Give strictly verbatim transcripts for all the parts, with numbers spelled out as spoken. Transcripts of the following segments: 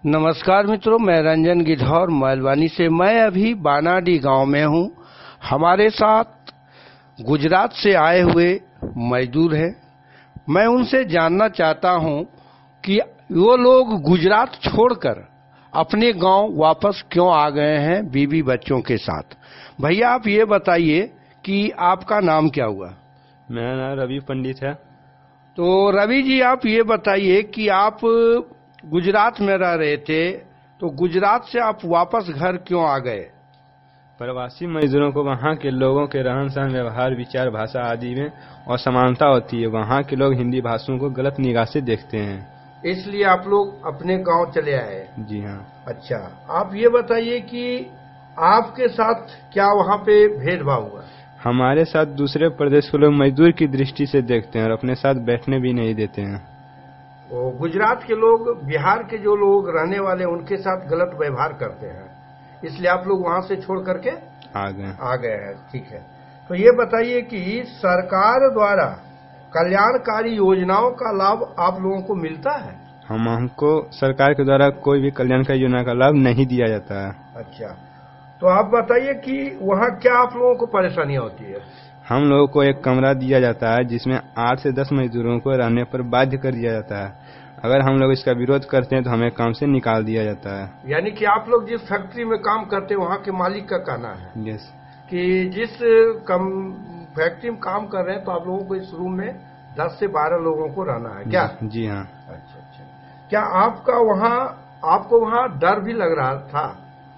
नमस्कार मित्रों, मैं रंजन गिद्धौर महलवानी से। मैं अभी बानाडी गांव में हूं। हमारे साथ गुजरात से आए हुए मजदूर हैं। मैं उनसे जानना चाहता हूं कि वो लोग गुजरात छोड़कर अपने गांव वापस क्यों आ गए हैं बीवी बच्चों के साथ। भैया आप ये बताइए कि आपका नाम क्या हुआ। मेरा नाम रवि पंडित है। तो रवि जी आप ये बताइए कि आप गुजरात में रह रहे थे, तो गुजरात से आप वापस घर क्यों आ गए। प्रवासी मजदूरों को वहाँ के लोगों के रहन सहन, व्यवहार, विचार, भाषा आदि में असमानता होती है। वहाँ के लोग हिंदी भाषाओं को गलत निगाह से देखते हैं, इसलिए आप लोग अपने गांव चले आए। जी हाँ। अच्छा, आप ये बताइए कि आपके साथ क्या वहाँ पे भेदभाव हुआ। हमारे साथ दूसरे प्रदेश के लोग मजदूर की दृष्टि से देखते हैं और अपने साथ बैठने भी नहीं देते हैं। वो गुजरात के लोग, बिहार के जो लोग रहने वाले उनके साथ गलत व्यवहार करते हैं, इसलिए आप लोग वहां से छोड़ करके आ गए आ गए हैं। ठीक है, तो ये बताइए कि सरकार द्वारा कल्याणकारी योजनाओं का लाभ आप लोगों को मिलता है। हम हमको सरकार के द्वारा कोई भी कल्याणकारी योजना का लाभ नहीं दिया जाता है। अच्छा, तो आप बताइए कि वहाँ क्या आप लोगों को परेशानियां होती है। हम लोगों को एक कमरा दिया जाता है जिसमें आठ से दस मजदूरों को रहने पर बाध्य कर दिया जाता है। अगर हम लोग इसका विरोध करते हैं तो हमें काम से निकाल दिया जाता है। यानी कि आप लोग जिस फैक्ट्री में काम करते हैं वहाँ के मालिक का कहना है यस कि जिस कम फैक्ट्री में काम कर रहे हैं तो आप लोगों को इस रूम में दस से बारह लोगों को रहना है क्या। जी, जी हाँ। अच्छा अच्छा, क्या आपका वहाँ आपको वहाँ डर भी लग रहा था।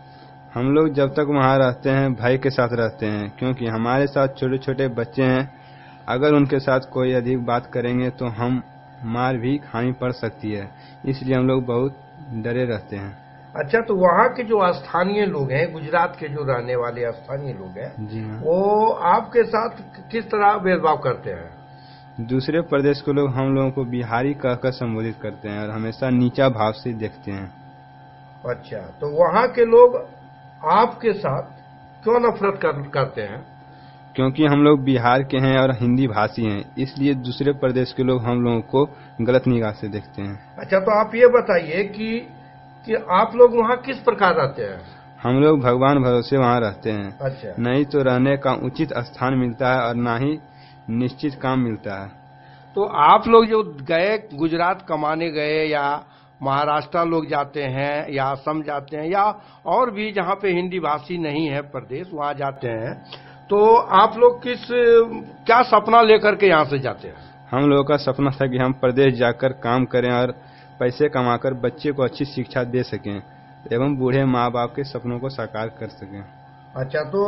हम लोग जब तक वहाँ रहते हैं भय के साथ रहते हैं, क्योंकि हमारे साथ छोटे छोटे बच्चे हैं। अगर उनके साथ कोई अधिक बात करेंगे तो हम मार भी खानी पड़ सकती है, इसलिए हम लोग बहुत डरे रहते हैं। अच्छा, तो वहाँ के जो स्थानीय लोग हैं, गुजरात के जो रहने वाले स्थानीय लोग हैं, जी हाँ, वो आपके साथ किस तरह भेदभाव करते हैं। दूसरे प्रदेश के लोग हम लोगों को बिहारी कहकर संबोधित करते हैं और हमेशा नीचा भाव से देखते हैं। अच्छा, तो वहाँ के लोग आपके साथ क्यों नफरत कर, करते हैं। क्योंकि हम लोग बिहार के हैं और हिंदी भाषी हैं, इसलिए दूसरे प्रदेश के लोग हम लोगों को गलत निगाह से देखते हैं। अच्छा, तो आप ये बताइए कि कि आप लोग वहाँ किस प्रकार रहते हैं। हम लोग भगवान भरोसे वहाँ रहते हैं। अच्छा, नहीं तो रहने का उचित स्थान मिलता है और ना ही निश्चित काम मिलता है। तो आप लोग जो गए गुजरात कमाने गए, या महाराष्ट्र लोग जाते हैं, या असम जाते हैं, या और भी जहाँ पे हिंदी भाषी नहीं है प्रदेश वहाँ जाते हैं, तो आप लोग किस क्या सपना लेकर के यहाँ से जाते हैं। हम लोगों का सपना था कि हम प्रदेश जाकर काम करें और पैसे कमाकर बच्चे को अच्छी शिक्षा दे सकें एवं बूढ़े माँ बाप के सपनों को साकार कर सकें। अच्छा, तो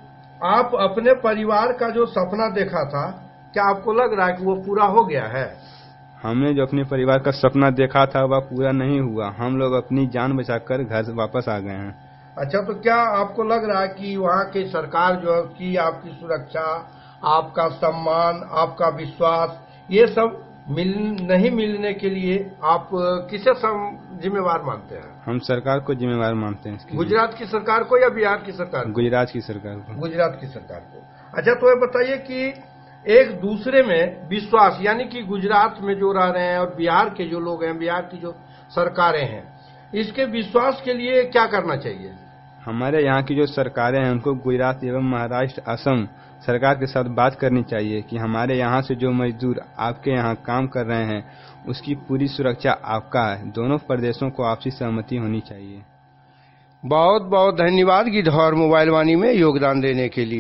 आप अपने परिवार का जो सपना देखा था, क्या आपको लग रहा है कि वो पूरा हो गया है। हमने जो अपने परिवार का सपना देखा था वह पूरा नहीं हुआ। हम लोग अपनी जान बचाकर घर वापस आ गए हैं। अच्छा, तो क्या आपको लग रहा है कि वहाँ की सरकार जो की आपकी सुरक्षा, आपका सम्मान, आपका विश्वास, ये सब मिल नहीं मिलने के लिए आप किसे जिम्मेवार मानते हैं। हम सरकार को जिम्मेवार मानते हैं। गुजरात की सरकार को या बिहार की सरकार को। गुजरात की सरकार को। गुजरात की सरकार को। अच्छा, तो ये बताइए कि एक दूसरे में विश्वास, यानी कि गुजरात में जो रह रहे हैं और बिहार के जो लोग हैं, बिहार की जो सरकारें हैं, इसके विश्वास के लिए क्या करना चाहिए। हमारे यहाँ की जो सरकारें हैं उनको गुजरात एवं महाराष्ट्र, असम सरकार के साथ बात करनी चाहिए कि हमारे यहाँ से जो मजदूर आपके यहाँ काम कर रहे हैं उसकी पूरी सुरक्षा आपका है। दोनों प्रदेशों को आपसी सहमति होनी चाहिए। बहुत बहुत धन्यवाद गिद्धौर मोबाइल वाणी में योगदान देने के लिए।